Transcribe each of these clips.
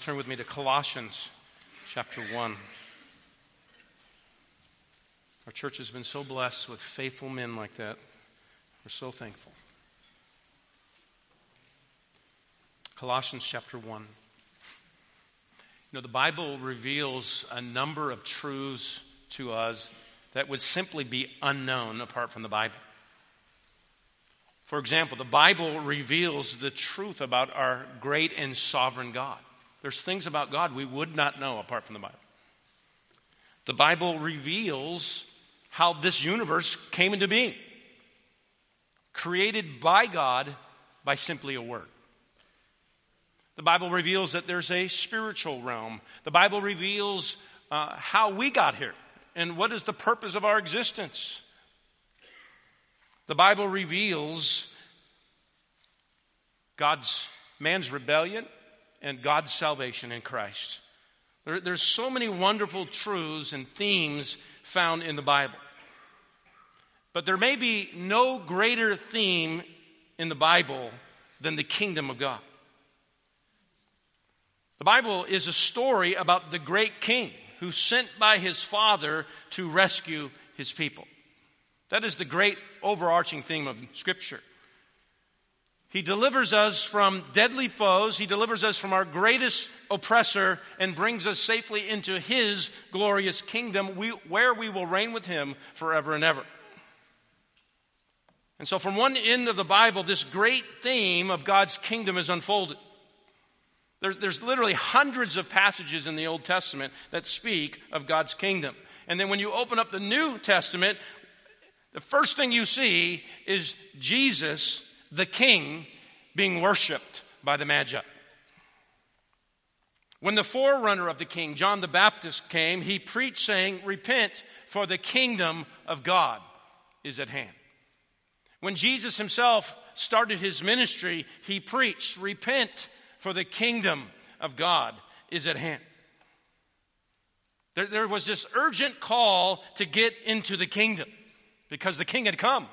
turn with me to Colossians chapter 1. Our church has been so blessed with faithful men like that. We're so thankful. Colossians chapter 1. You know, the Bible reveals a number of truths to us that would simply be unknown apart from the Bible. For example, the Bible reveals the truth about our great and sovereign God. There's things about God we would not know apart from the Bible. The Bible reveals how this universe came into being, created by God by simply a word. The Bible reveals that there's a spiritual realm. The Bible reveals how we got here and what is the purpose of our existence. The Bible reveals man's rebellion and God's salvation in Christ. There's so many wonderful truths and themes found in the Bible. But there may be no greater theme in the Bible than the kingdom of God. The Bible is a story about the great king who's sent by his Father to rescue his people. That is the great overarching theme of Scripture. He delivers us from deadly foes. He delivers us from our greatest oppressor and brings us safely into his glorious kingdom where we will reign with him forever and ever. And so from one end of the Bible, this great theme of God's kingdom is unfolded. There's literally hundreds of passages in the Old Testament that speak of God's kingdom. And then when you open up the New Testament, the first thing you see is Jesus, the King, being worshiped by the Magi. When the forerunner of the King, John the Baptist, came, he preached saying, "Repent, for the kingdom of God is at hand." When Jesus himself started his ministry, he preached, "Repent, for the kingdom of God is at hand." There was this urgent call to get into the kingdom because the king had come.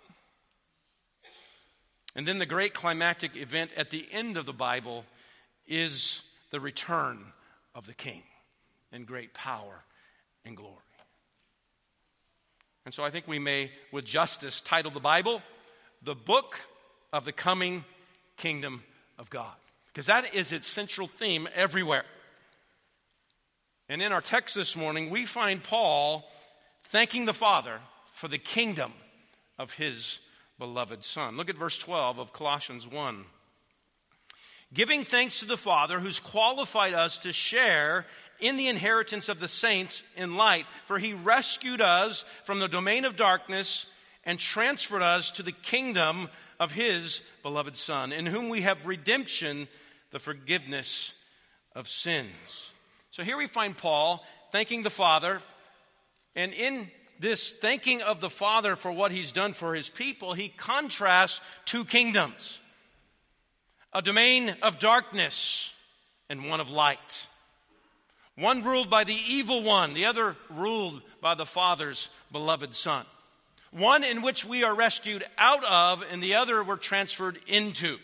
And then the great climactic event at the end of the Bible is the return of the king in great power and glory. And so I think we may, with justice, title the Bible, "The Book of the Coming Kingdom of God." Because that is its central theme everywhere. And in our text this morning, we find Paul thanking the Father for the kingdom of his beloved Son. Look at verse 12 of Colossians 1. "Giving thanks to the Father who's qualified us to share in the inheritance of the saints in light, for he rescued us from the domain of darkness and transferred us to the kingdom of his beloved Son, in whom we have redemption, the forgiveness of sins." So here we find Paul thanking the Father, and in this thanking of the Father for what he's done for his people, he contrasts two kingdoms, a domain of darkness and one of light. One ruled by the evil one, the other ruled by the Father's beloved Son. One in which we are rescued out of, and the other we're transferred into.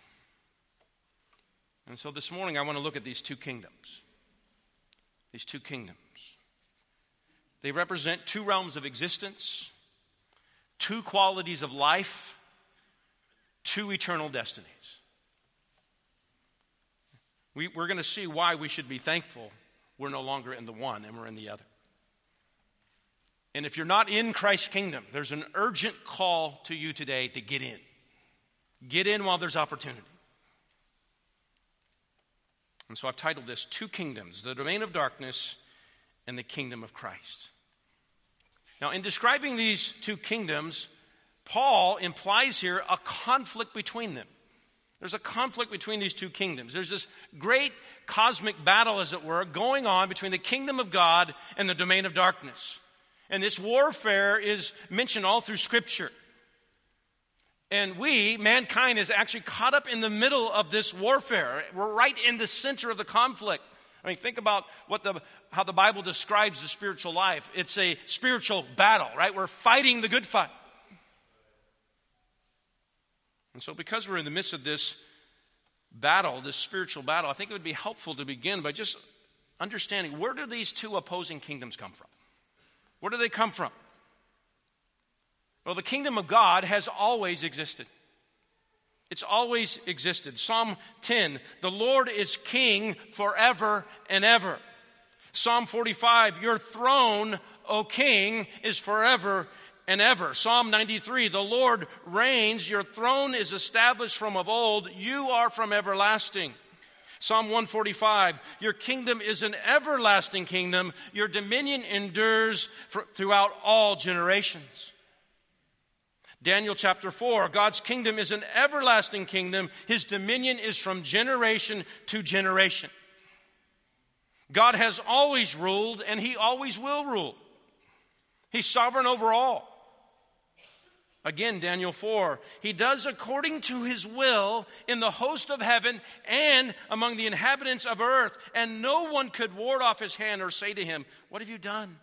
And so this morning I want to look at these two kingdoms. These two kingdoms. They represent two realms of existence, two qualities of life, two eternal destinies. We're going to see why we should be thankful we're no longer in the one and we're in the other. And if you're not in Christ's kingdom, there's an urgent call to you today to get in. Get in while there's opportunity. And so I've titled this Two Kingdoms, the Domain of Darkness and the Kingdom of Christ. Now, in describing these two kingdoms, Paul implies here a conflict between them. There's a conflict between these two kingdoms. There's this great cosmic battle, as it were, going on between the kingdom of God and the domain of darkness. And this warfare is mentioned all through Scripture. And mankind, is actually caught up in the middle of this warfare. We're right in the center of the conflict. I mean, think about how the Bible describes the spiritual life. It's a spiritual battle, right? We're fighting the good fight. And so because we're in the midst of this battle, this spiritual battle, I think it would be helpful to begin by just understanding, where do these two opposing kingdoms come from? Where do they come from? Well, the kingdom of God has always existed. It's always existed. Psalm 10, the Lord is king forever and ever. Psalm 45, your throne, O king, is forever and ever. Psalm 93, the Lord reigns, your throne is established from of old, you are from everlasting. Psalm 145, your kingdom is an everlasting kingdom, your dominion endures throughout all generations. Daniel chapter 4, God's kingdom is an everlasting kingdom, his dominion is from generation to generation. God has always ruled and he always will rule. He's sovereign over all. Again, Daniel 4, he does according to his will in the host of heaven and among the inhabitants of earth, and no one could ward off his hand or say to him, what have you done?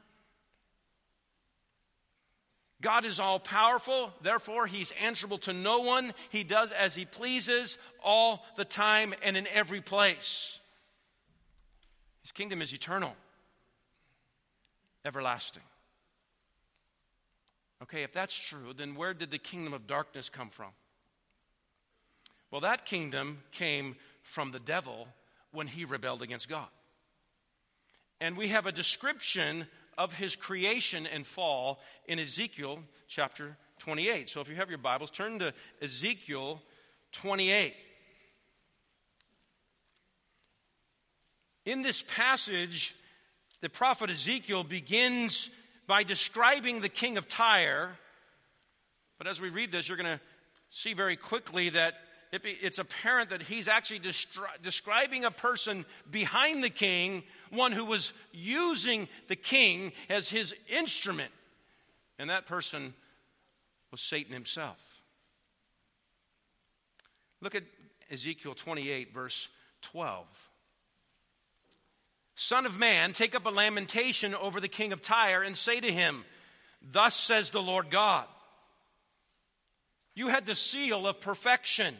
God is all powerful, therefore he's answerable to no one. He does as he pleases all the time and in every place. His kingdom is eternal, everlasting. Okay, if that's true, then where did the kingdom of darkness come from? Well, that kingdom came from the devil when he rebelled against God. And we have a description of his creation and fall in Ezekiel chapter 28. So if you have your Bibles, turn to Ezekiel 28. In this passage, the prophet Ezekiel begins by describing the king of Tyre. But as we read this, you're going to see very quickly that it's apparent that he's actually describing a person behind the king, one who was using the king as his instrument. And that person was Satan himself. Look at Ezekiel 28, verse 12. Son of man, take up a lamentation over the king of Tyre and say to him, thus says the Lord God, you had the seal of perfection,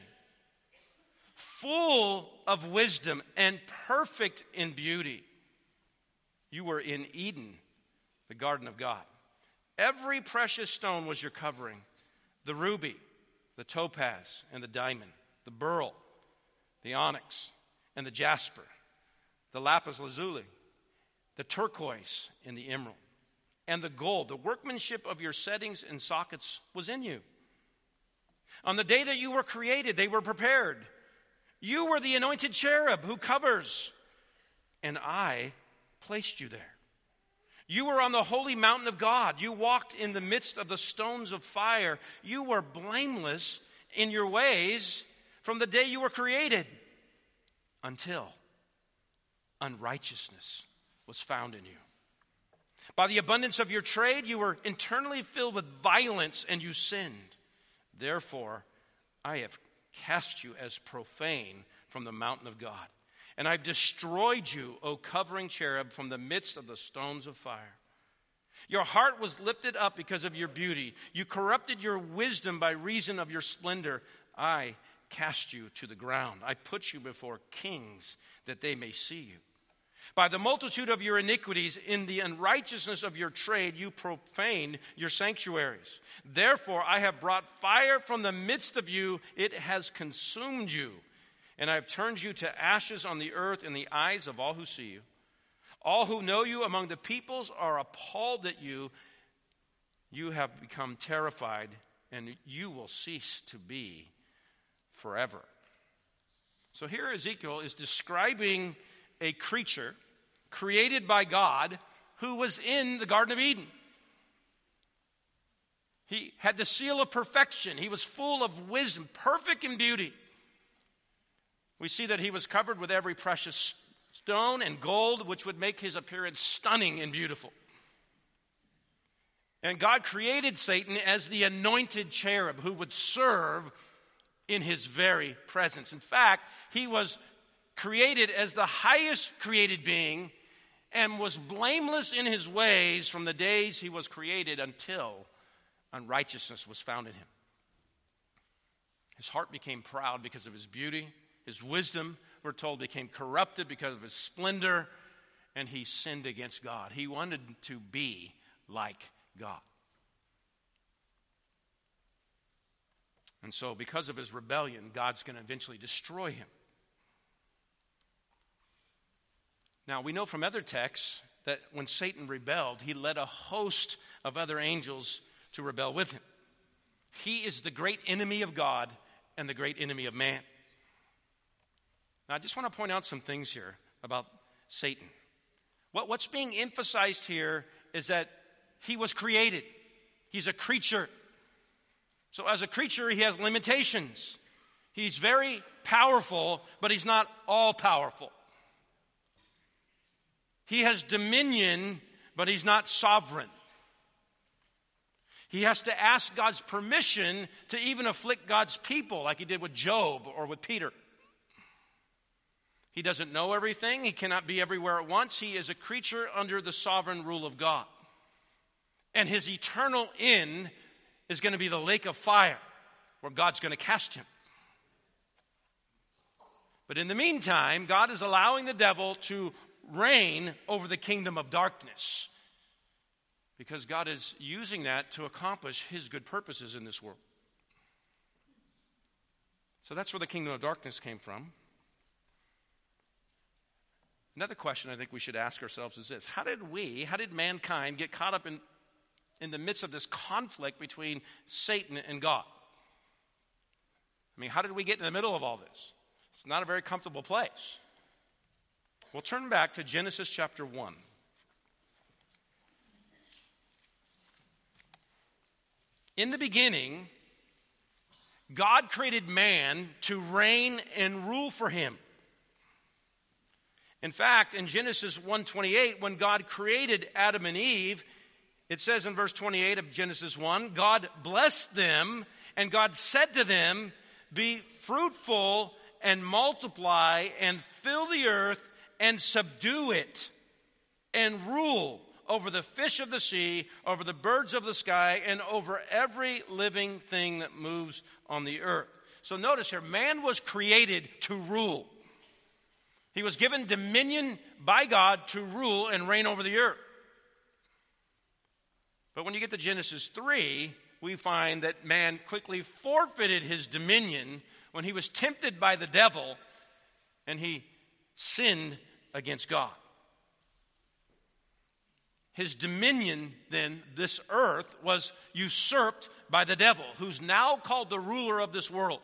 full of wisdom and perfect in beauty. You were in Eden, the garden of God. Every precious stone was your covering, the ruby, the topaz, and the diamond, the beryl, the onyx, and the jasper, the lapis lazuli, the turquoise, and the emerald, and the gold. The workmanship of your settings and sockets was in you. On the day that you were created, they were prepared. You were the anointed cherub who covers, and I placed you there. You were on the holy mountain of God. You walked in the midst of the stones of fire. You were blameless in your ways from the day you were created until unrighteousness was found in you. By the abundance of your trade, you were internally filled with violence and you sinned. Therefore, I have cast you as profane from the mountain of God. And I've destroyed you, O covering cherub, from the midst of the stones of fire. Your heart was lifted up because of your beauty. You corrupted your wisdom by reason of your splendor. I cast you to the ground. I put you before kings that they may see you. By the multitude of your iniquities, in the unrighteousness of your trade, you profaned your sanctuaries. Therefore, I have brought fire from the midst of you. It has consumed you. And I have turned you to ashes on the earth in the eyes of all who see you. All who know you among the peoples are appalled at you. You have become terrified, and you will cease to be forever. So here Ezekiel is describing a creature created by God who was in the Garden of Eden. He had the seal of perfection. He was full of wisdom, perfect in beauty. We see that he was covered with every precious stone and gold, which would make his appearance stunning and beautiful. And God created Satan as the anointed cherub who would serve in his very presence. In fact, he was created as the highest created being and was blameless in his ways from the days he was created until unrighteousness was found in him. His heart became proud because of his beauty. His wisdom, we're told, became corrupted because of his splendor, and he sinned against God. He wanted to be like God. And so because of his rebellion, God's going to eventually destroy him. Now, we know from other texts that when Satan rebelled, he led a host of other angels to rebel with him. He is the great enemy of God and the great enemy of man. Now, I just want to point out some things here about Satan. What's being emphasized here is that he was created. He's a creature. So as a creature, he has limitations. He's very powerful, but he's not all powerful. He has dominion, but he's not sovereign. He has to ask God's permission to even afflict God's people, like he did with Job or with Peter. He doesn't know everything. He cannot be everywhere at once. He is a creature under the sovereign rule of God. And his eternal end is going to be the lake of fire, where God's going to cast him. But in the meantime, God is allowing the devil to reign over the kingdom of darkness, because God is using that to accomplish his good purposes in this world. So that's where the kingdom of darkness came from. Another question I think we should ask ourselves is this: how did mankind get caught up in the midst of this conflict between Satan and God? I mean, how did we get in the middle of all this? It's not a very comfortable place. We'll turn back to Genesis chapter 1. In the beginning, God created man to reign and rule for him. In fact, in Genesis 1:28, when God created Adam and Eve, it says in verse 28 of Genesis 1, God blessed them, and God said to them, "Be fruitful and multiply and fill the earth and subdue it and rule over the fish of the sea, over the birds of the sky, and over every living thing that moves on the earth." So notice here, man was created to rule. He was given dominion by God to rule and reign over the earth. But when you get to Genesis 3, we find that man quickly forfeited his dominion when he was tempted by the devil and he sinned against God. His dominion, then, this earth, was usurped by the devil, who's now called the ruler of this world.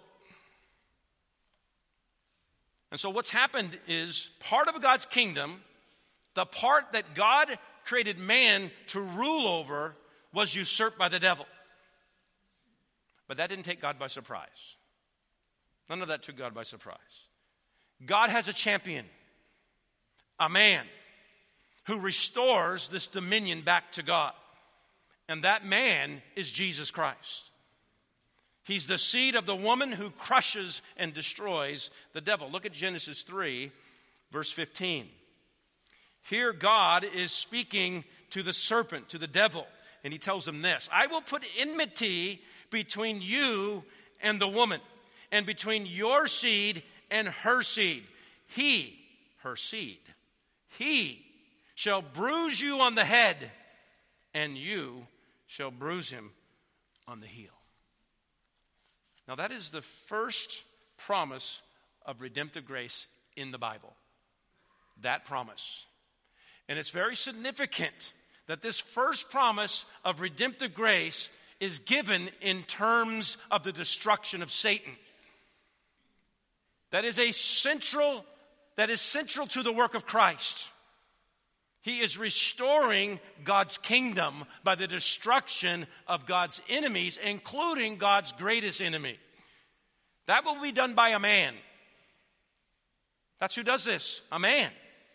And so what's happened is part of God's kingdom, the part that God created man to rule over, was usurped by the devil. But that didn't take God by surprise. None of that took God by surprise. God has a champion, a man who restores this dominion back to God. And that man is Jesus Christ. He's the seed of the woman who crushes and destroys the devil. Look at Genesis 3, verse 15. Here God is speaking to the serpent, to the devil, and he tells him this: "I will put enmity between you and the woman, and between your seed and her seed. He," her seed, "he shall bruise you on the head, and you shall bruise him on the heel." Now that is the first promise of redemptive grace in the Bible. That promise. And it's very significant that this first promise of redemptive grace is given in terms of the destruction of Satan. That is central to the work of Christ. He is restoring God's kingdom by the destruction of God's enemies, including God's greatest enemy. That will be done by a man. That's who does this, a man.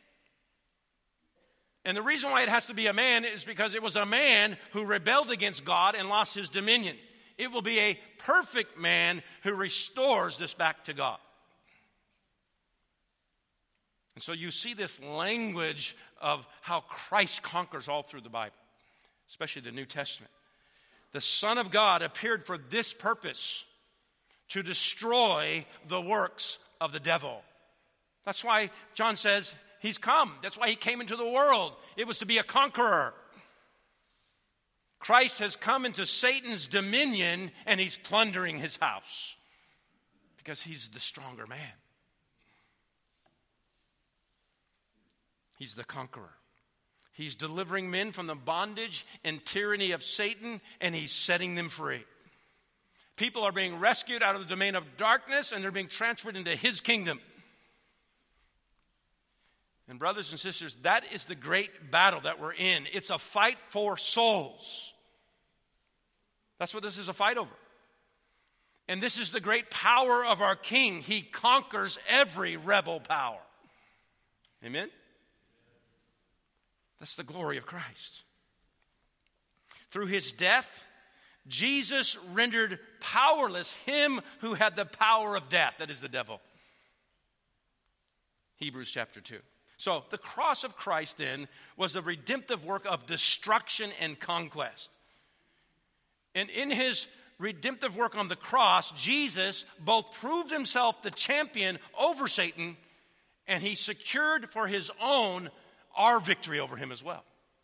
And the reason why it has to be a man is because it was a man who rebelled against God and lost his dominion. It will be a perfect man who restores this back to God. And so you see this language of how Christ conquers all through the Bible, especially the New Testament. The Son of God appeared for this purpose, to destroy the works of the devil. That's why John says he's come. That's why he came into the world. It was to be a conqueror. Christ has come into Satan's dominion, and he's plundering his house because he's the stronger man. He's the conqueror. He's delivering men from the bondage and tyranny of Satan, and he's setting them free. People are being rescued out of the domain of darkness, and they're being transferred into his kingdom. And brothers and sisters, that is the great battle that we're in. It's a fight for souls. That's what this is a fight over. And this is the great power of our King. He conquers every rebel power. Amen? That's the glory of Christ. Through his death, Jesus rendered powerless him who had the power of death, that is the devil. Hebrews chapter 2. So the cross of Christ then was the redemptive work of destruction and conquest. And in his redemptive work on the cross, Jesus both proved himself the champion over Satan, and he secured for his own our victory over him as well.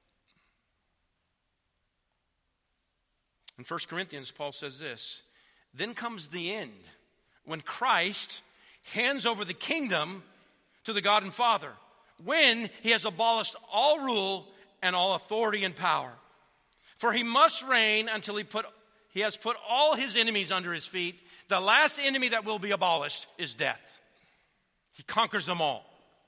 In 1 Corinthians, Paul says this, then comes the end, when Christ hands over the kingdom to the God and Father, when he has abolished all rule and all authority and power. For he must reign until he has put all his enemies under his feet. The last enemy that will be abolished is death. He conquers them all.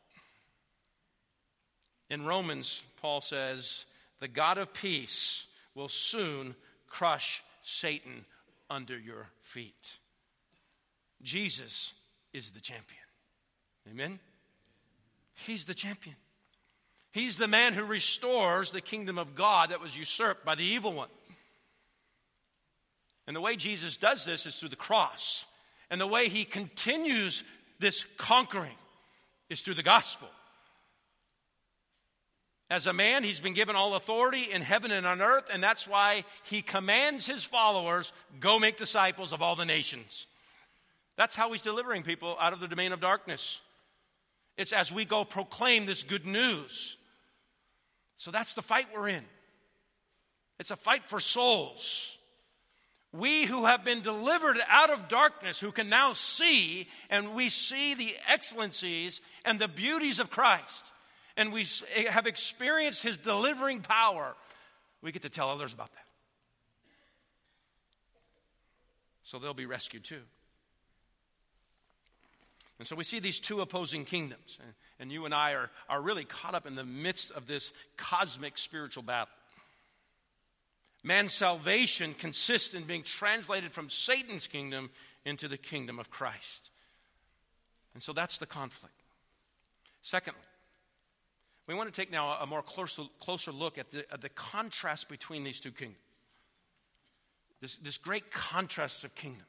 In Romans, Paul says, the God of peace will soon crush Satan under your feet. Jesus is the champion. Amen? He's the champion. He's the man who restores the kingdom of God that was usurped by the evil one. And the way Jesus does this is through the cross. And the way he continues this conquering is through the gospel. As a man, he's been given all authority in heaven and on earth, and that's why he commands his followers, go make disciples of all the nations. That's how he's delivering people out of the domain of darkness. It's as we go proclaim this good news. So that's the fight we're in. It's a fight for souls. We who have been delivered out of darkness, who can now see, and we see the excellencies and the beauties of Christ, and we have experienced his delivering power, we get to tell others about that. So they'll be rescued too. And so we see these two opposing kingdoms. And you and I are really caught up in the midst of this cosmic spiritual battle. Man's salvation consists in being translated from Satan's kingdom into the kingdom of Christ. And so that's the conflict. Secondly, we want to take now a more closer look at the contrast between these two kingdoms. This great contrast of kingdoms.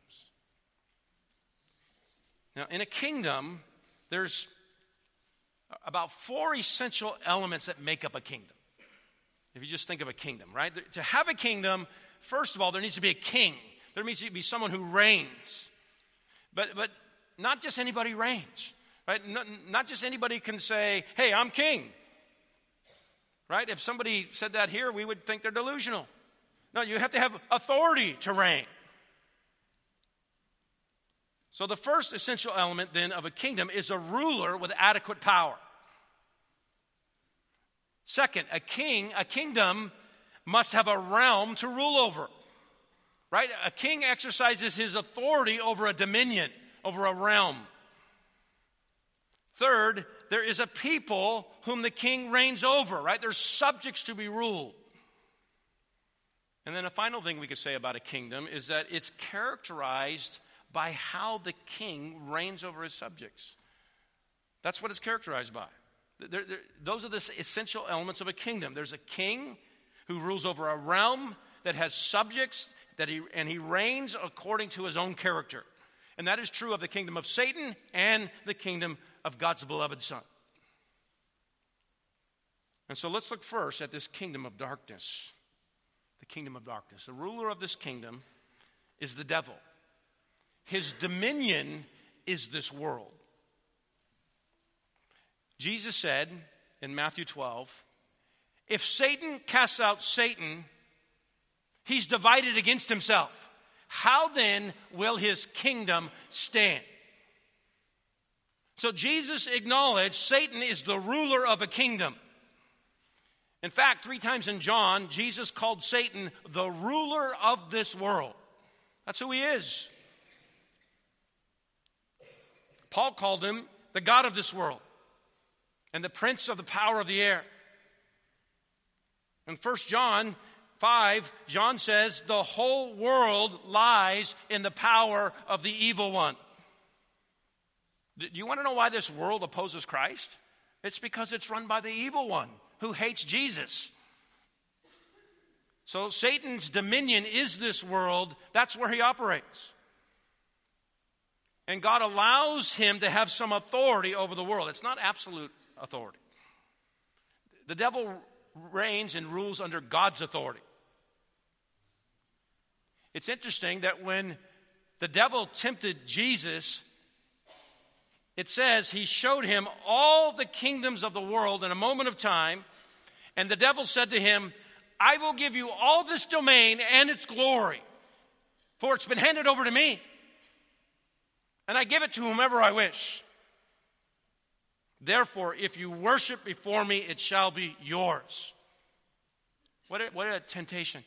Now, in a kingdom, there's about 4 essential elements that make up a kingdom. If you just think of a kingdom, right? To have a kingdom, first of all, there needs to be a king. There needs to be someone who reigns. But not just anybody reigns, right? Not just anybody can say, hey, I'm king. Right? If somebody said that here, we would think they're delusional. No, you have to have authority to reign. So the first essential element then of a kingdom is a ruler with adequate power. Second, a kingdom must have a realm to rule over. Right? A king exercises his authority over a dominion, over a realm. Third, there is a people whom the king reigns over, right? There's subjects to be ruled. And then a final thing we could say about a kingdom is that it's characterized by how the king reigns over his subjects. That's what it's characterized by. Those are the essential elements of a kingdom. There's a king who rules over a realm that has subjects, and he reigns according to his own character. And that is true of the kingdom of Satan and the kingdom of God's beloved Son. And so let's look first at this kingdom of darkness. The kingdom of darkness. The ruler of this kingdom is the devil. His dominion is this world. Jesus said in Matthew 12, if Satan casts out Satan, he's divided against himself. How then will his kingdom stand? So Jesus acknowledged Satan is the ruler of a kingdom. In fact, 3 times in John, Jesus called Satan the ruler of this world. That's who he is. Paul called him the god of this world and the prince of the power of the air. In 1 John 5, John says, the whole world lies in the power of the evil one. Do you want to know why this world opposes Christ? It's because it's run by the evil one who hates Jesus. So Satan's dominion is this world. That's where he operates. And God allows him to have some authority over the world. It's not absolute authority. The devil reigns and rules under God's authority. It's interesting that when the devil tempted Jesus, it says he showed him all the kingdoms of the world in a moment of time. And the devil said to him, I will give you all this domain and its glory, for it's been handed over to me. And I give it to whomever I wish. Therefore, if you worship before me, it shall be yours. What a temptation.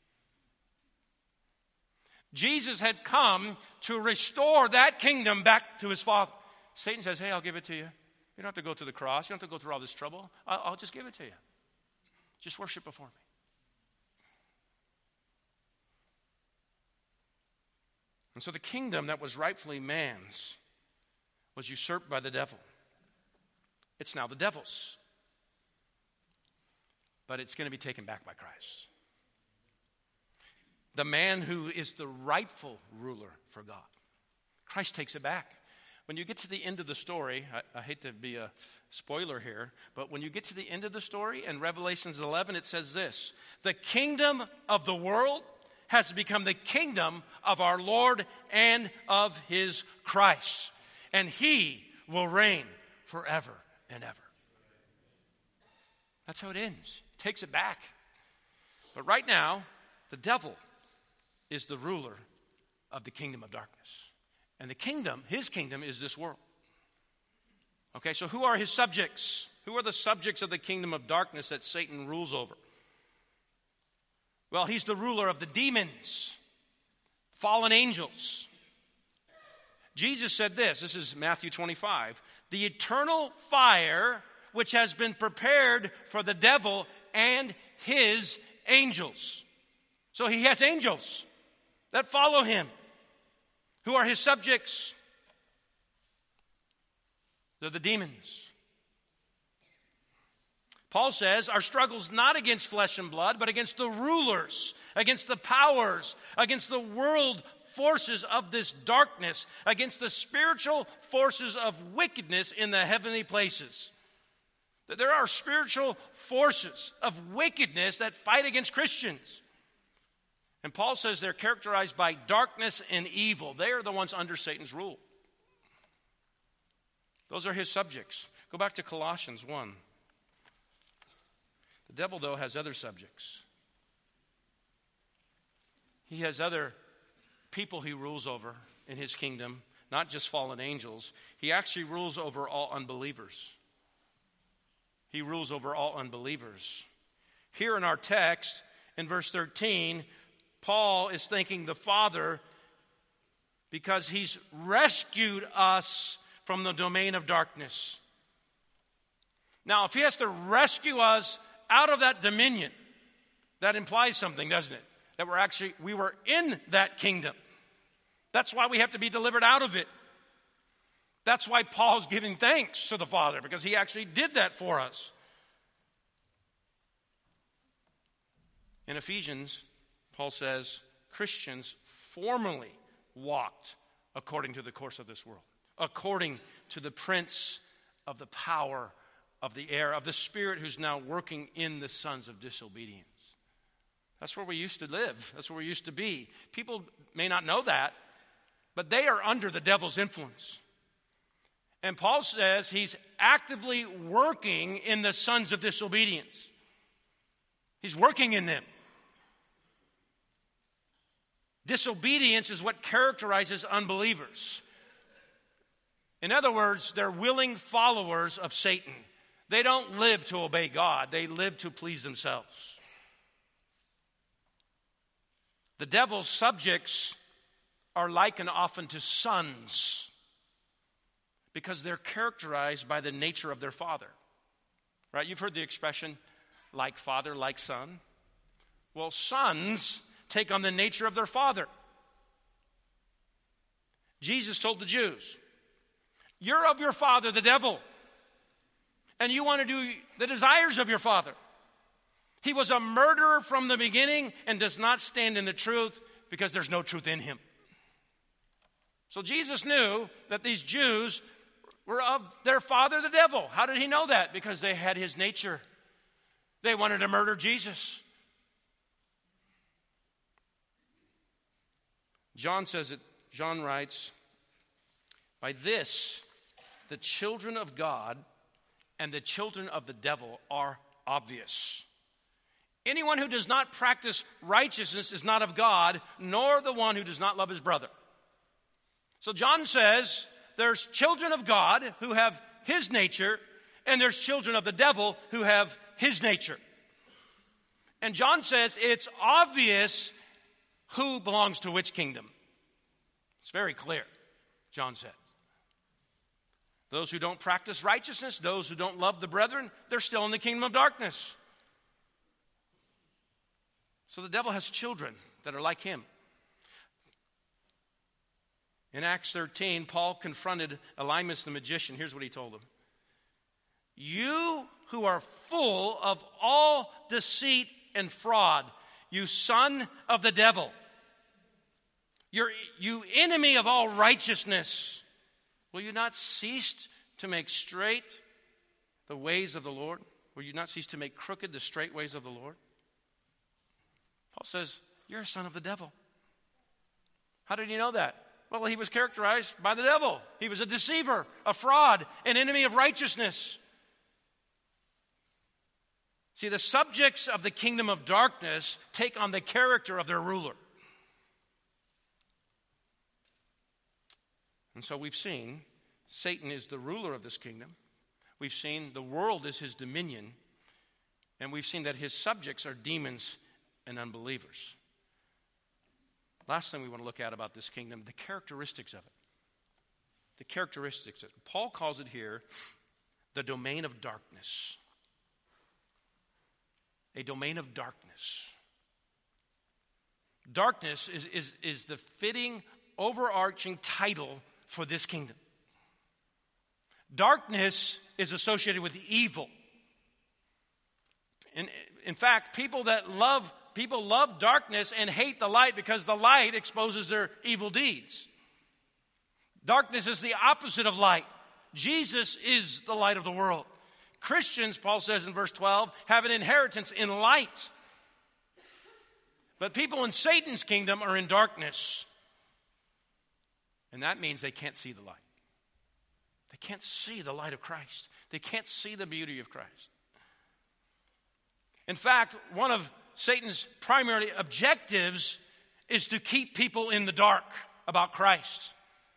Jesus had come to restore that kingdom back to his Father. Satan says, hey, I'll give it to you. You don't have to go to the cross. You don't have to go through all this trouble. I'll just give it to you. Just worship before me. And so the kingdom that was rightfully man's was usurped by the devil. It's now the devil's. But it's going to be taken back by Christ. The man who is the rightful ruler for God. Christ takes it back. When you get to the end of the story, I hate to be a spoiler here, but when you get to the end of the story in Revelations 11, it says this: the kingdom of the world has become the kingdom of our Lord and of his Christ. And he will reign forever and ever. That's how it ends. He takes it back. But right now, the devil is the ruler of the kingdom of darkness. And the kingdom, his kingdom, is this world. Okay, so who are his subjects? Who are the subjects of the kingdom of darkness that Satan rules over? Well, he's the ruler of the demons, fallen angels. Jesus said this is Matthew 25, the eternal fire which has been prepared for the devil and his angels. So he has angels that follow him. Who are his subjects? They're the demons. Paul says our struggle's not against flesh and blood, but against the rulers, against the powers, against the world forces of this darkness, against the spiritual forces of wickedness in the heavenly places. That there are spiritual forces of wickedness that fight against Christians. And Paul says they're characterized by darkness and evil. They are the ones under Satan's rule. Those are his subjects. Go back to Colossians 1. The devil, though, has other subjects. He has other people he rules over in his kingdom, not just fallen angels. He actually rules over all unbelievers. He rules over all unbelievers. Here in our text, in verse 13, Paul is thanking the Father because he's rescued us from the domain of darkness. Now, if he has to rescue us out of that dominion, that implies something, doesn't it? That we were in that kingdom. That's why we have to be delivered out of it. That's why Paul's giving thanks to the Father, because he actually did that for us. In Ephesians, Paul says, Christians formerly walked according to the course of this world, according to the prince of the power of the air, of the spirit who's now working in the sons of disobedience. That's where we used to live. That's where we used to be. People may not know that, but they are under the devil's influence. And Paul says he's actively working in the sons of disobedience. He's working in them. Disobedience is what characterizes unbelievers. In other words, they're willing followers of Satan. They don't live to obey God. They live to please themselves. The devil's subjects are likened often to sons because they're characterized by the nature of their father. Right? You've heard the expression, like father, like son. Well, sons take on the nature of their father. Jesus told the Jews, you're of your father, the devil, and you want to do the desires of your father. He was a murderer from the beginning and does not stand in the truth because there's no truth in him. So Jesus knew that these Jews were of their father, the devil. How did he know that? Because they had his nature. They wanted to murder Jesus. John writes, by this, the children of God and the children of the devil are obvious. Anyone who does not practice righteousness is not of God, nor the one who does not love his brother. So John says there's children of God who have his nature, and there's children of the devil who have his nature. And John says it's obvious who belongs to which kingdom. It's very clear, John says. Those who don't practice righteousness, those who don't love the brethren, they're still in the kingdom of darkness. So the devil has children that are like him. In Acts 13, Paul confronted Elymas the magician. Here's what he told him. You who are full of all deceit and fraud, you son of the devil, you enemy of all righteousness, will you not cease to make straight the ways of the Lord? Will you not cease to make crooked the straight ways of the Lord? Paul says, you're a son of the devil. How did he know that? Well, he was characterized by the devil. He was a deceiver, a fraud, an enemy of righteousness. See, the subjects of the kingdom of darkness take on the character of their ruler. And so we've seen Satan is the ruler of this kingdom. We've seen the world is his dominion. And we've seen that his subjects are demons and unbelievers. Last thing we want to look at about this kingdom, the characteristics of it. The characteristics of it. Paul calls it here the domain of darkness. A domain of darkness. Darkness is the fitting, overarching title for this kingdom. Darkness is associated with evil. In fact, people love darkness and hate the light because the light exposes their evil deeds. Darkness is the opposite of light. Jesus is the light of the world. Christians, Paul says in verse 12, have an inheritance in light. But people in Satan's kingdom are in darkness. And that means they can't see the light. They can't see the light of Christ. They can't see the beauty of Christ. In fact, one of Satan's primary objectives is to keep people in the dark about Christ.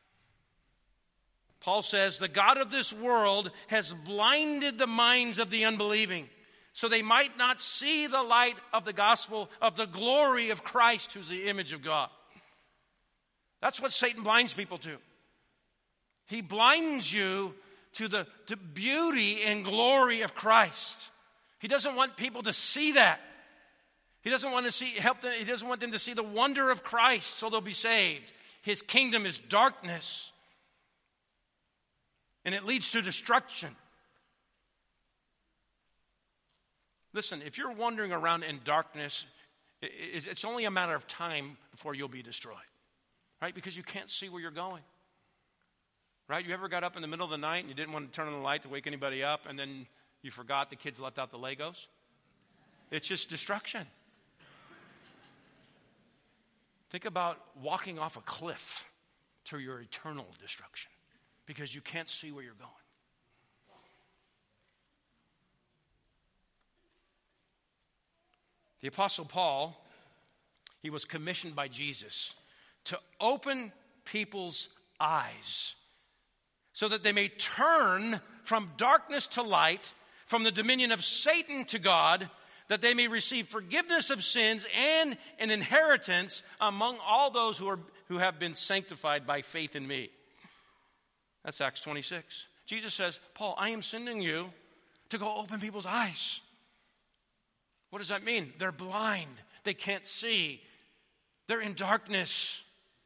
Paul says, the God of this world has blinded the minds of the unbelieving, so they might not see the light of the gospel of the glory of Christ, who's the image of God. That's what Satan blinds people to. He blinds you to the beauty and glory of Christ. He doesn't want people to see that. He doesn't want to help them. He doesn't want them to see the wonder of Christ so they'll be saved. His kingdom is darkness. And it leads to destruction. Listen, if you're wandering around in darkness, it's only a matter of time before you'll be destroyed. Right? Because you can't see where you're going. Right? You ever got up in the middle of the night and you didn't want to turn on the light to wake anybody up, and then you forgot the kids left out the Legos? It's just destruction. Think about walking off a cliff to your eternal destruction because you can't see where you're going. The Apostle Paul, he was commissioned by Jesus to open people's eyes so that they may turn from darkness to light, from the dominion of Satan to God, that they may receive forgiveness of sins and an inheritance among all those who have been sanctified by faith in me. That's Acts 26. Jesus says, Paul, I am sending you to go open people's eyes. What does that mean? They're blind. They can't see. They're in darkness.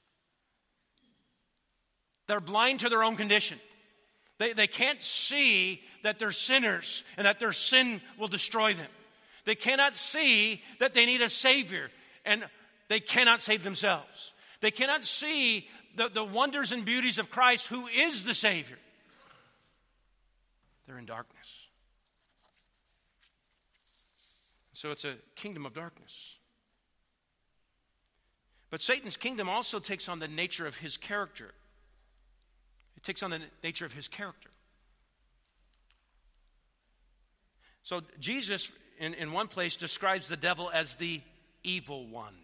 They're blind to their own condition. They can't see that they're sinners and that their sin will destroy them. They cannot see that they need a Savior and they cannot save themselves. They cannot see the wonders and beauties of Christ, who is the Savior. They're in darkness. So it's a kingdom of darkness. But Satan's kingdom also takes on the nature of his character. It takes on the nature of his character. So Jesus, in one place, describes the devil as the evil one.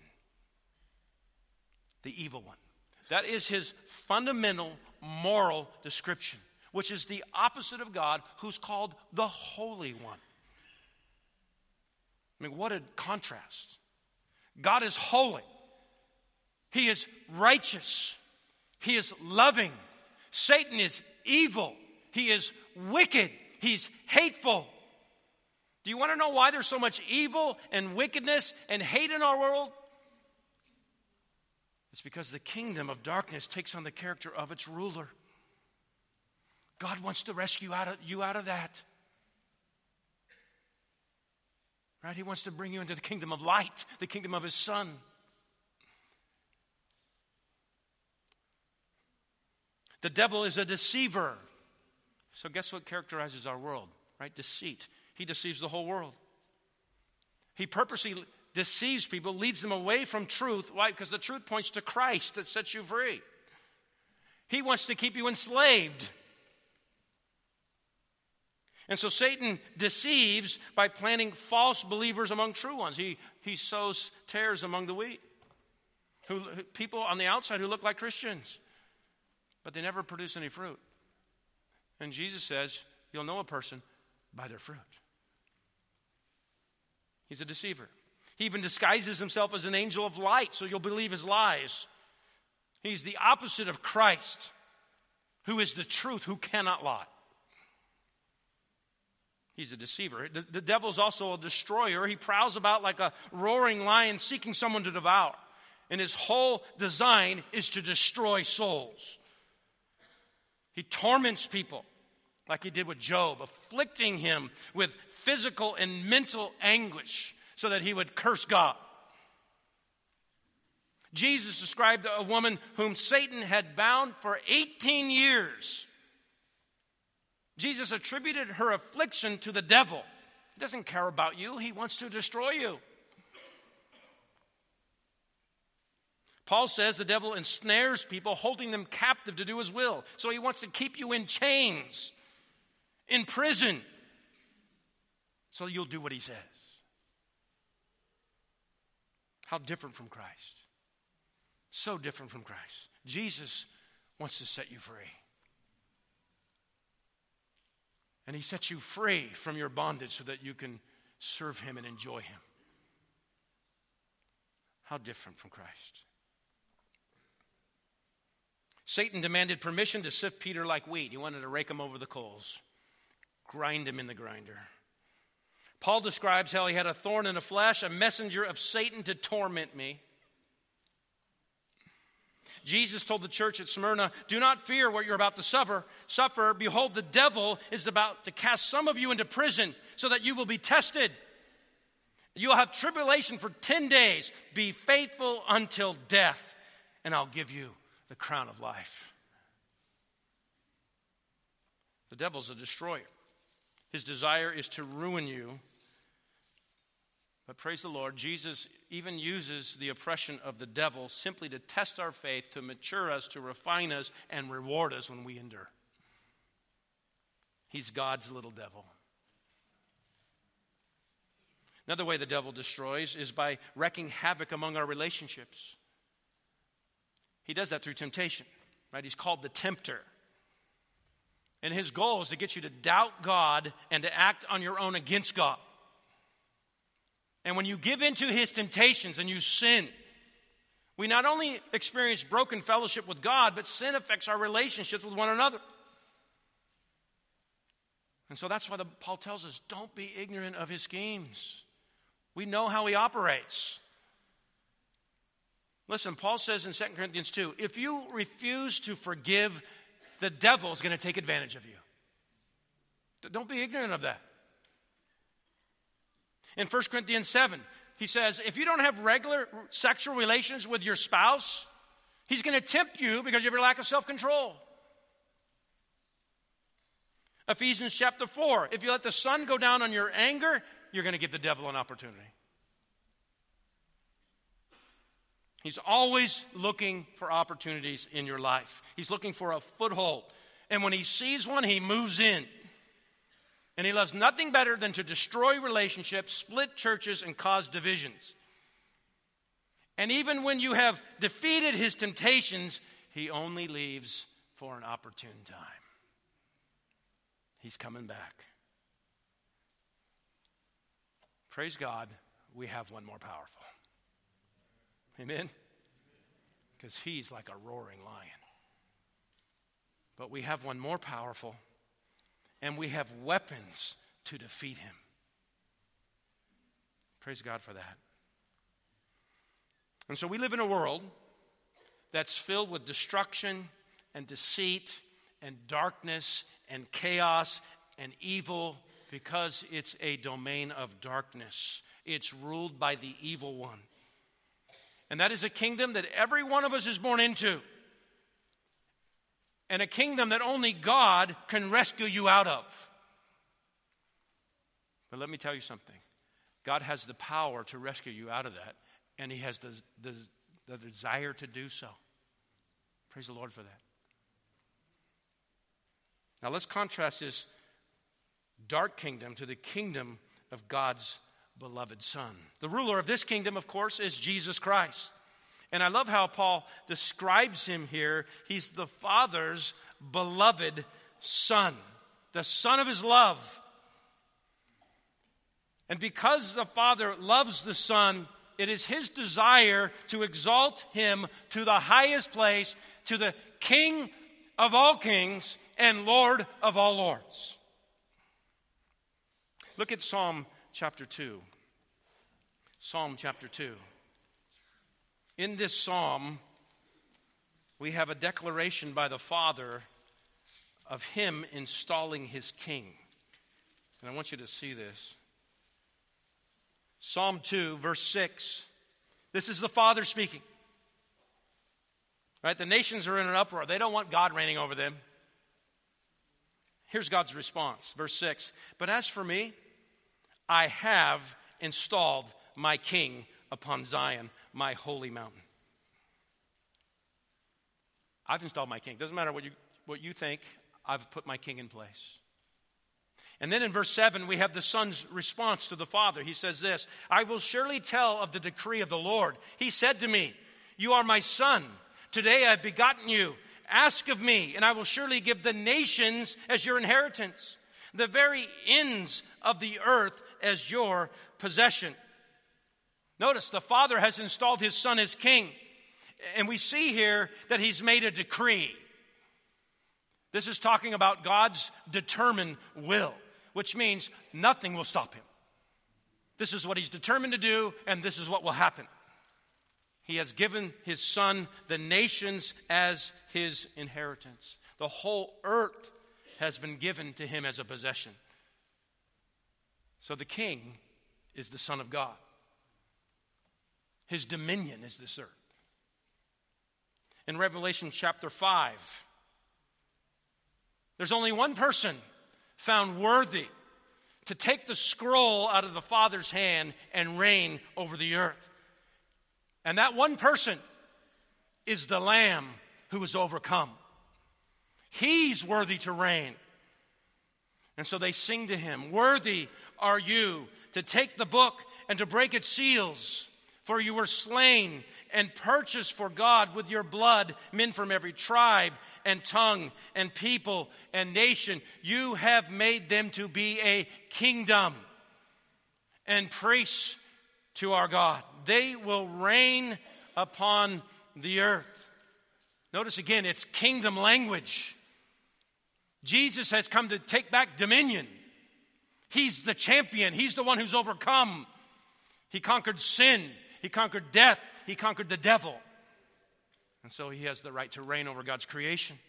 The evil one. That is his fundamental moral description, which is the opposite of God, who's called the Holy One. I mean, what a contrast. God is holy. He is righteous. He is loving. Satan is evil. He is wicked. He's hateful. Do you want to know why there's so much evil and wickedness and hate in our world? It's because the kingdom of darkness takes on the character of its ruler. God wants to rescue you out of that. Right? He wants to bring you into the kingdom of light, the kingdom of his Son. The devil is a deceiver. So guess what characterizes our world, right? Deceit. He deceives the whole world. He purposely deceives people, leads them away from truth. Why? Because the truth points to Christ that sets you free. He wants to keep you enslaved. And so Satan deceives by planting false believers among true ones. He sows tares among the wheat. People on the outside who look like Christians, but they never produce any fruit. And Jesus says, you'll know a person by their fruit. He's a deceiver. He even disguises himself as an angel of light, so you'll believe his lies. He's the opposite of Christ, who is the truth, who cannot lie. He's a deceiver. The devil's also a destroyer. He prowls about like a roaring lion seeking someone to devour. And his whole design is to destroy souls. He torments people like he did with Job, afflicting him with physical and mental anguish so that he would curse God. Jesus described a woman whom Satan had bound for 18 years. Jesus attributed her affliction to the devil. He doesn't care about you. He wants to destroy you. Paul says the devil ensnares people, holding them captive to do his will. So he wants to keep you in chains, in prison, so you'll do what he says. How different from Christ. So different from Christ. Jesus wants to set you free. And he sets you free from your bondage so that you can serve him and enjoy him. How different from Christ. Satan demanded permission to sift Peter like wheat. He wanted to rake him over the coals, grind him in the grinder. Paul describes how he had a thorn in the flesh, a messenger of Satan to torment me. Jesus told the church at Smyrna, do not fear what you're about to suffer. Behold, the devil is about to cast some of you into prison so that you will be tested. You'll have tribulation for 10 days. Be faithful until death, and I'll give you the crown of life. The devil's a destroyer. His desire is to ruin you But praise the Lord, Jesus even uses the oppression of the devil simply to test our faith, to mature us, to refine us, and reward us when we endure. He's God's little devil. Another way the devil destroys is by wreaking havoc among our relationships. He does that through temptation, right? He's called the tempter. And his goal is to get you to doubt God and to act on your own against God. And when you give in to his temptations and you sin, we not only experience broken fellowship with God, but sin affects our relationships with one another. And so that's why Paul tells us, don't be ignorant of his schemes. We know how he operates. Listen, Paul says in 2 Corinthians 2, if you refuse to forgive, the devil is going to take advantage of you. Don't be ignorant of that. In 1 Corinthians 7, he says, if you don't have regular sexual relations with your spouse, he's going to tempt you because of your lack of self-control. Ephesians chapter 4, if you let the sun go down on your anger, you're going to give the devil an opportunity. He's always looking for opportunities in your life. He's looking for a foothold. And when he sees one, he moves in. And he loves nothing better than to destroy relationships, split churches, and cause divisions. And even when you have defeated his temptations, he only leaves for an opportune time. He's coming back. Praise God, we have one more powerful. Amen? Because he's like a roaring lion. But we have one more powerful, and we have weapons to defeat him. Praise God for that. And so we live in a world that's filled with destruction and deceit and darkness and chaos and evil because it's a domain of darkness. It's ruled by the evil one. And that is a kingdom that every one of us is born into. And a kingdom that only God can rescue you out of. But let me tell you something. God has the power to rescue you out of that. And he has the desire to do so. Praise the Lord for that. Now let's contrast this dark kingdom to the kingdom of God's beloved Son. The ruler of this kingdom, of course, is Jesus Christ. And I love how Paul describes him here. He's the Father's beloved Son, the Son of his love. And because the Father loves the Son, it is his desire to exalt him to the highest place, to the King of all kings and Lord of all lords. Look at Psalm chapter 2. Psalm chapter 2. In this psalm, we have a declaration by the Father of him installing his king. And I want you to see this. Psalm 2, verse 6. This is the Father speaking. Right? The nations are in an uproar. They don't want God reigning over them. Here's God's response. Verse 6. But as for me, I have installed my king upon Zion, my holy mountain. I've installed my king. Doesn't matter what you think, I've put my king in place. And then in verse 7, we have the Son's response to the Father. He says this, I will surely tell of the decree of the Lord. He said to me, you are my son. Today I have begotten you. Ask of me, and I will surely give the nations as your inheritance, the very ends of the earth as your possession. Notice, the Father has installed his Son as king. And we see here that he's made a decree. This is talking about God's determined will, which means nothing will stop him. This is what he's determined to do, and this is what will happen. He has given his Son the nations as his inheritance. The whole earth has been given to him as a possession. So the king is the Son of God. His dominion is this earth. In Revelation chapter 5, there's only one person found worthy to take the scroll out of the Father's hand and reign over the earth. And that one person is the Lamb who is overcome. He's worthy to reign. And so they sing to him, "Worthy are you to take the book and to break its seals, for you were slain and purchased for God with your blood men from every tribe and tongue and people and nation. You have made them to be a kingdom and priests to our God. They will reign upon the earth." Notice again, it's kingdom language. Jesus has come to take back dominion. He's the champion. He's the one who's overcome. He conquered sin. He conquered death. He conquered the devil. And so he has the right to reign over God's creation.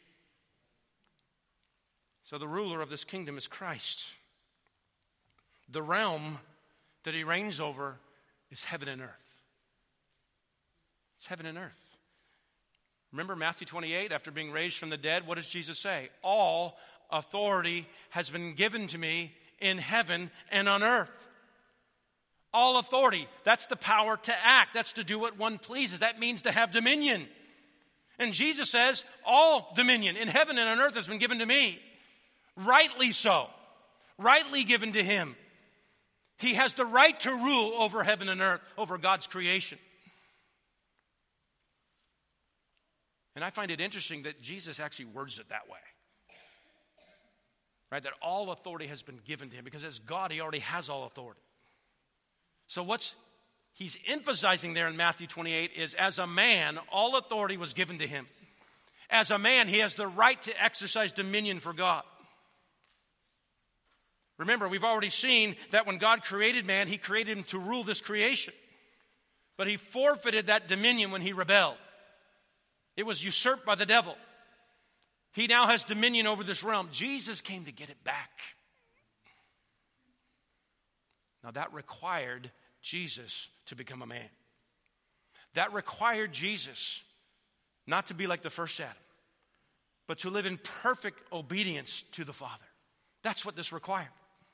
So the ruler of this kingdom is Christ. The realm that he reigns over is heaven and earth. It's heaven and earth. Remember Matthew 28, after being raised from the dead, what does Jesus say? All authority has been given to me in heaven and on earth. All authority, that's the power to act. That's to do what one pleases. That means to have dominion. And Jesus says, all dominion in heaven and on earth has been given to me. Rightly so. Rightly given to him. He has the right to rule over heaven and earth, over God's creation. And I find it interesting that Jesus actually words it that way. Right? That all authority has been given to him, because as God, he already has all authority. So what's he's emphasizing there in Matthew 28 is, as a man, all authority was given to him. As a man, he has the right to exercise dominion for God. Remember, we've already seen that when God created man, he created him to rule this creation. But he forfeited that dominion when he rebelled. It was usurped by the devil. He now has dominion over this realm. Jesus came to get it back. Now that required Jesus to become a man. That required Jesus not to be like the first Adam, but to live in perfect obedience to the Father. That's what this required.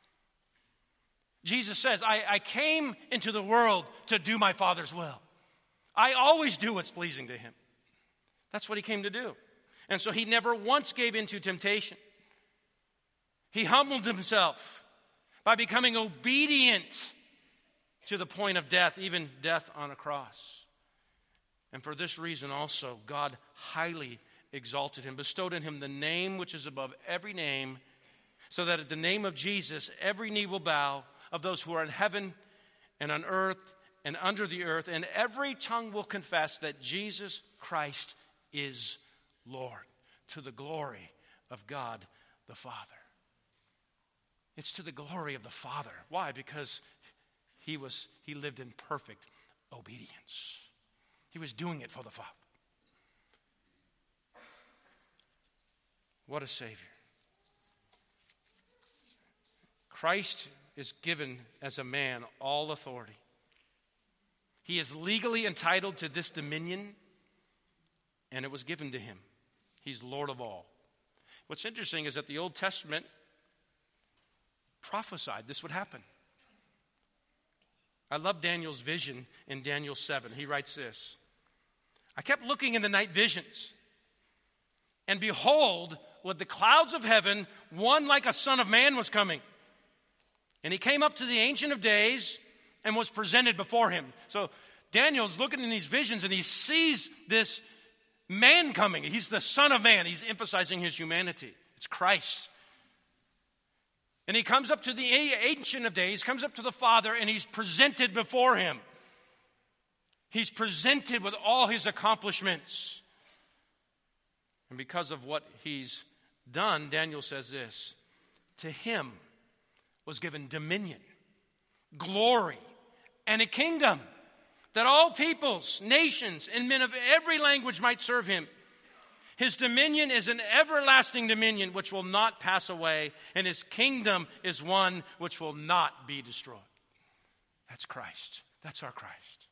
Jesus says, I came into the world to do my Father's will. I always do what's pleasing to him. That's what he came to do. And so he never once gave in to temptation. He humbled himself by becoming obedient to the point of death, even death on a cross. And for this reason also, God highly exalted him, bestowed in him the name which is above every name, so that at the name of Jesus, every knee will bow, of those who are in heaven and on earth and under the earth, and every tongue will confess that Jesus Christ is Lord, to the glory of God the Father. It's to the glory of the Father. Why? Because he lived in perfect obedience. He was doing it for the Father. What a Savior. Christ is given as a man all authority. He is legally entitled to this dominion, and it was given to him. He's Lord of all. What's interesting is that the Old Testament prophesied this would happen. I love Daniel's vision in Daniel 7. He writes this: I kept looking in the night visions, and behold, with the clouds of heaven, one like a son of man was coming. And he came up to the Ancient of Days and was presented before him. So Daniel's looking in these visions and he sees this man coming. He's the Son of Man. He's emphasizing his humanity. It's Christ. And he comes up to the Ancient of Days, comes up to the Father, and he's presented before him. He's presented with all his accomplishments. And because of what he's done, Daniel says this: to him was given dominion, glory, and a kingdom, that all peoples, nations, and men of every language might serve him. His dominion is an everlasting dominion which will not pass away, and his kingdom is one which will not be destroyed. That's Christ. That's our Christ.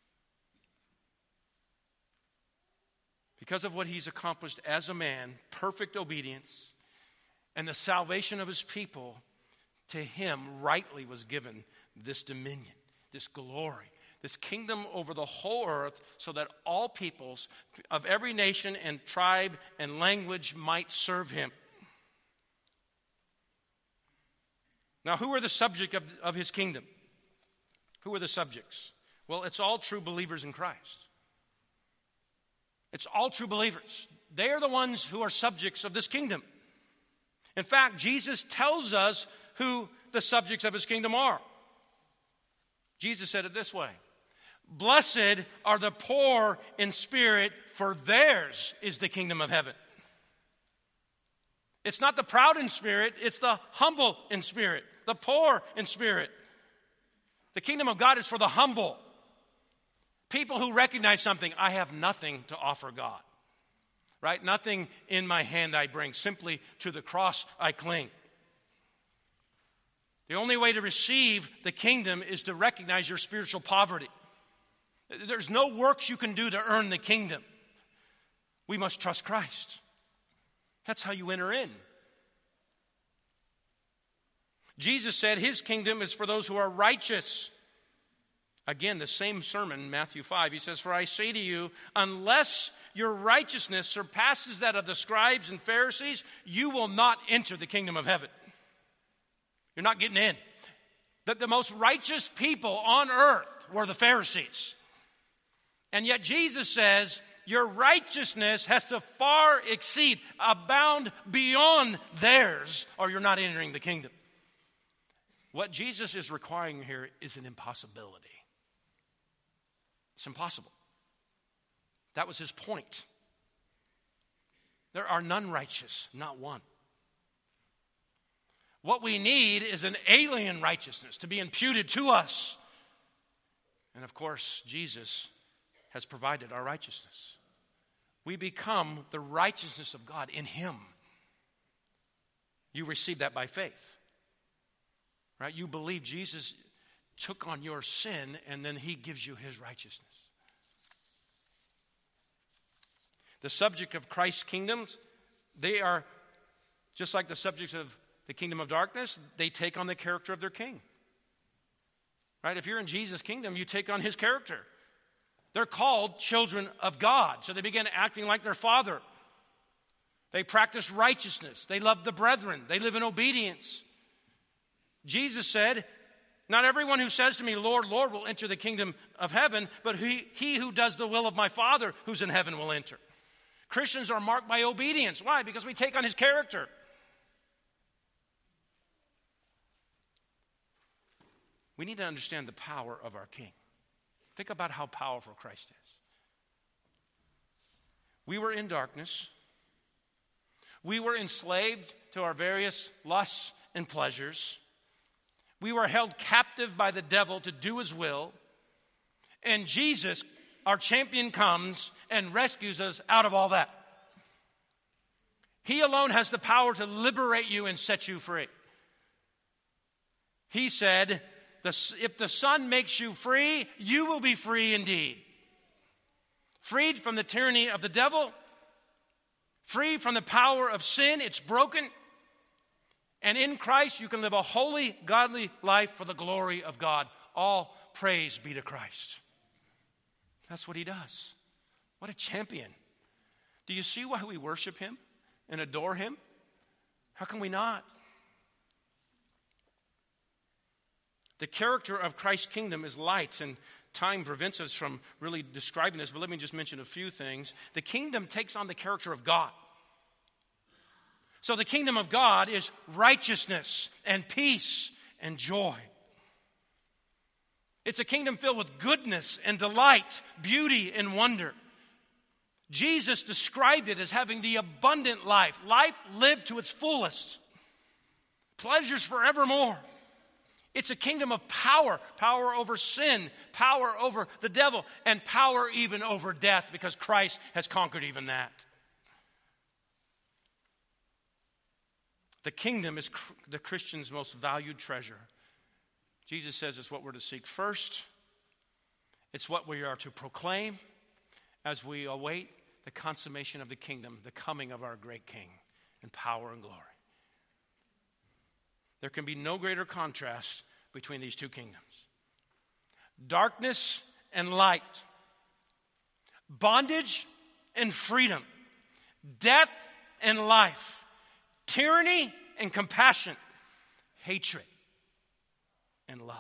Because of what he's accomplished as a man, perfect obedience, and the salvation of his people, To him rightly was given this dominion, this glory, this kingdom over the whole earth, so that all peoples of every nation and tribe and language might serve him. Now, who are the subject of his kingdom? Who are the subjects? Well, it's all true believers in Christ. It's all true believers. They are the ones who are subjects of this kingdom. In fact, Jesus tells us who the subjects of his kingdom are. Jesus said it this way: "Blessed are the poor in spirit, for theirs is the kingdom of heaven." It's not the proud in spirit, it's the humble in spirit, the poor in spirit. The kingdom of God is for the humble. People who recognize something, I have nothing to offer God. Right? Nothing in my hand I bring, simply to the cross I cling. The only way to receive the kingdom is to recognize your spiritual poverty. There's no works you can do to earn the kingdom. We must trust Christ. That's how you enter in. Jesus said his kingdom is for those who are righteous. Again, the same sermon, Matthew 5, he says, "For I say to you, unless your righteousness surpasses that of the scribes and Pharisees, you will not enter the kingdom of heaven." You're not getting in. The most righteous people on earth were the Pharisees. And yet Jesus says, your righteousness has to far exceed, abound beyond theirs, or you're not entering the kingdom. What Jesus is requiring here is an impossibility. It's impossible. That was his point. There are none righteous, not one. What we need is an alien righteousness to be imputed to us. And of course, Jesus has provided our righteousness. We become the righteousness of God in him. You receive that by faith. Right? You believe Jesus took on your sin and then he gives you his righteousness. The subject of Christ's kingdoms, they are just like the subjects of the kingdom of darkness, they take on the character of their king. Right? If you're in Jesus' kingdom, you take on his character. They're called children of God, so they begin acting like their father. They practice righteousness. They love the brethren. They live in obedience. Jesus said, "Not everyone who says to me, 'Lord, Lord,' will enter the kingdom of heaven, but he who does the will of my Father who's in heaven will enter." Christians are marked by obedience. Why? Because we take on his character. We need to understand the power of our King. Think about how powerful Christ is. We were in darkness. We were enslaved to our various lusts and pleasures. We were held captive by the devil to do his will. And Jesus, our champion, comes and rescues us out of all that. He alone has the power to liberate you and set you free. He said, if the Son makes you free, you will be free indeed. Freed from the tyranny of the devil, free from the power of sin, it's broken. And in Christ, you can live a holy, godly life for the glory of God. All praise be to Christ. That's what he does. What a champion. Do you see why we worship him and adore him? How can we not? The character of Christ's kingdom is light, and time prevents us from really describing this, but let me just mention a few things. The kingdom takes on the character of God. So the kingdom of God is righteousness and peace and joy. It's a kingdom filled with goodness and delight, beauty and wonder. Jesus described it as having the abundant life, life lived to its fullest, pleasures forevermore. It's a kingdom of power, power over sin, power over the devil, and power even over death, because Christ has conquered even that. The kingdom is the Christian's most valued treasure. Jesus says it's what we're to seek first. It's what we are to proclaim as we await the consummation of the kingdom, the coming of our great King in power and glory. There can be no greater contrast between these two kingdoms. Darkness and light. Bondage and freedom. Death and life. Tyranny and compassion. Hatred and love.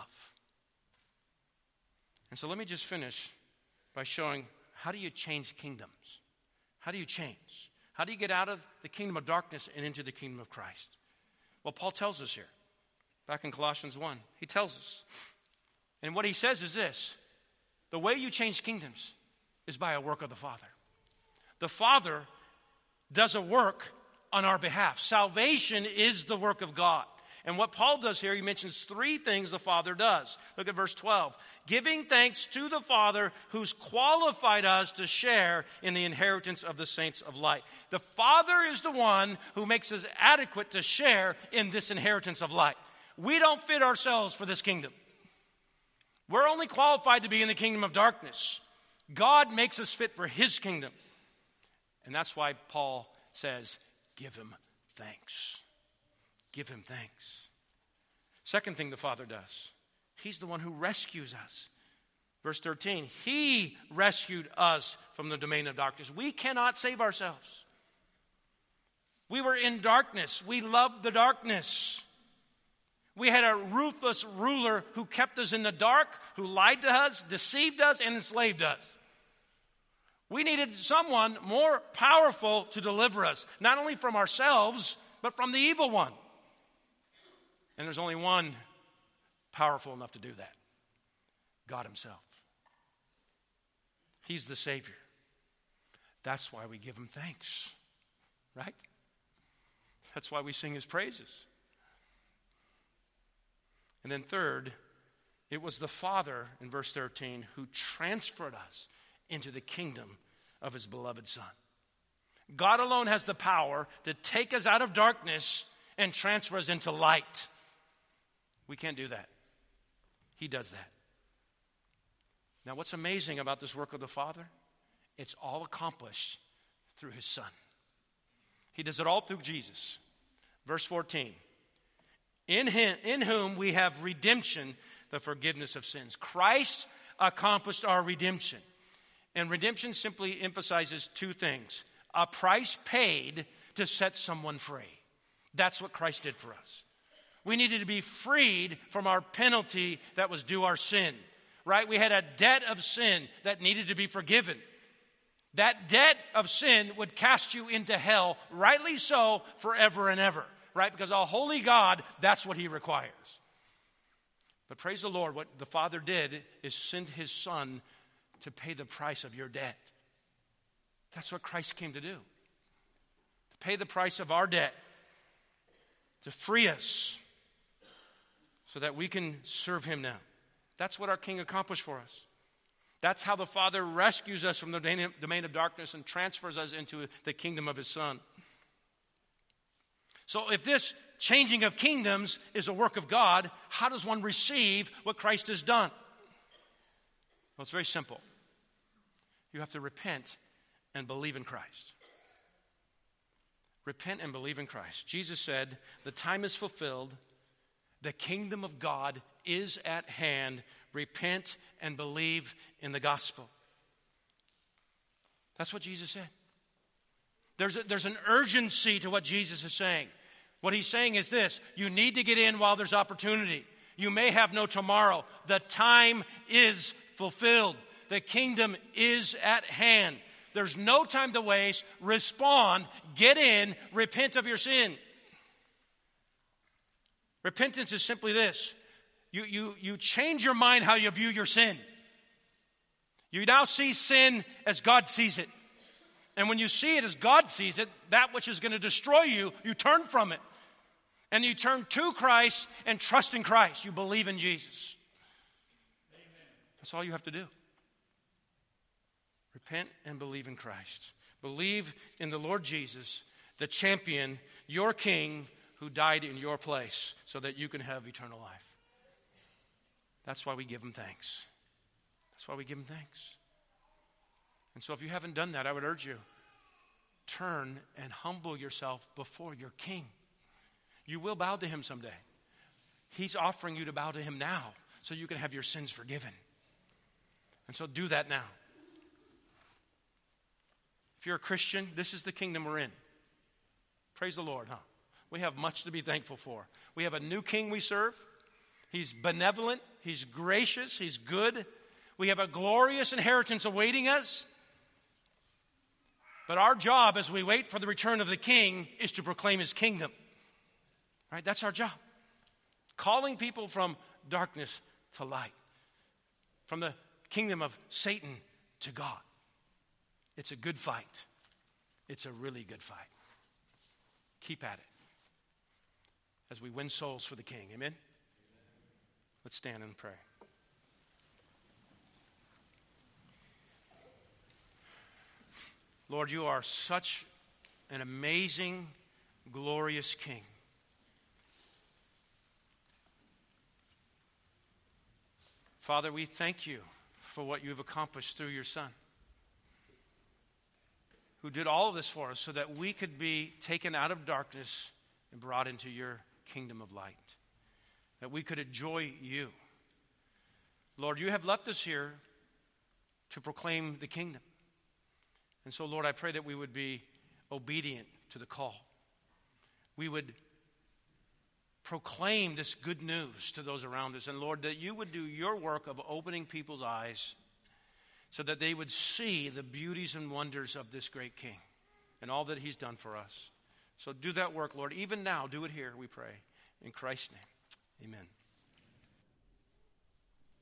And so let me just finish by showing, how do you change kingdoms? How do you change? How do you get out of the kingdom of darkness and into the kingdom of Christ? Well, Paul tells us here, back in Colossians 1. He tells us. And what he says is this: the way you change kingdoms is by a work of the Father. The Father does a work on our behalf. Salvation is the work of God. And what Paul does here, he mentions three things the Father does. Look at verse 12. Giving thanks to the Father who's qualified us to share in the inheritance of the saints of light. The Father is the one who makes us adequate to share in this inheritance of light. We don't fit ourselves for this kingdom. We're only qualified to be in the kingdom of darkness. God makes us fit for his kingdom. And that's why Paul says, give him thanks. Give him thanks. Second thing the Father does, he's the one who rescues us. Verse 13, he rescued us from the domain of darkness. We cannot save ourselves. We were in darkness. We loved the darkness. We had a ruthless ruler who kept us in the dark, who lied to us, deceived us, and enslaved us. We needed someone more powerful to deliver us, not only from ourselves, but from the evil one. And there's only one powerful enough to do that: God himself. He's the Savior. That's why we give him thanks, right? That's why we sing his praises. And then third, it was the Father, in verse 13, who transferred us into the kingdom of his beloved Son. God alone has the power to take us out of darkness and transfer us into light. We can't do that. He does that. Now, what's amazing about this work of the Father? It's all accomplished through his Son. He does it all through Jesus. Verse 14. In whom we have redemption, the forgiveness of sins. Christ accomplished our redemption. And redemption simply emphasizes two things: a price paid to set someone free. That's what Christ did for us. We needed to be freed from our penalty that was due our sin, right? We had a debt of sin that needed to be forgiven. That debt of sin would cast you into hell, rightly so, forever and ever, right? Because a holy God, that's what he requires. But praise the Lord, what the Father did is send his Son to pay the price of your debt. That's what Christ came to do. To pay the price of our debt. To free us so that we can serve him now. That's what our King accomplished for us. That's how the Father rescues us from the domain of darkness and transfers us into the kingdom of his Son. So if this changing of kingdoms is a work of God, how does one receive what Christ has done? Well, it's very simple. You have to repent and believe in Christ. Repent and believe in Christ. Jesus said, the time is fulfilled. The kingdom of God is at hand. Repent and believe in the gospel. That's what Jesus said. There's an urgency to what Jesus is saying. What he's saying is this: you need to get in while there's opportunity. You may have no tomorrow. The time is fulfilled. The kingdom is at hand. There's no time to waste. Respond, get in, repent of your sin. Repentance is simply this. You change your mind how you view your sin. You now see sin as God sees it. And when you see it as God sees it, that which is going to destroy you, you turn from it. And you turn to Christ and trust in Christ. You believe in Jesus. Amen. That's all you have to do. Repent and believe in Christ. Believe in the Lord Jesus, the champion, your King, who died in your place so that you can have eternal life. That's why we give him thanks. That's why we give him thanks. And so if you haven't done that, I would urge you, turn and humble yourself before your King. You will bow to him someday. He's offering you to bow to him now so you can have your sins forgiven. And so do that now. If you're a Christian, this is the kingdom we're in. Praise the Lord, huh? We have much to be thankful for. We have a new king we serve. He's benevolent. He's gracious. He's good. We have a glorious inheritance awaiting us. But our job as we wait for the return of the king is to proclaim his kingdom. Right? That's our job. Calling people from darkness to light. From the kingdom of Satan to God. It's a good fight. It's a really good fight. Keep at it as we win souls for the king. Amen? Let's stand and pray. Lord, you are such an amazing, glorious king. Father, we thank you for what you've accomplished through your Son, who did all of this for us so that we could be taken out of darkness and brought into your kingdom of light, that we could enjoy you. Lord, you have left us here to proclaim the kingdom. And so, Lord, I pray that we would be obedient to the call. We would proclaim this good news to those around us. And, Lord, that you would do your work of opening people's eyes so that they would see the beauties and wonders of this great King and all that he's done for us. So do that work, Lord. Even now, do it here, we pray. In Christ's name, amen.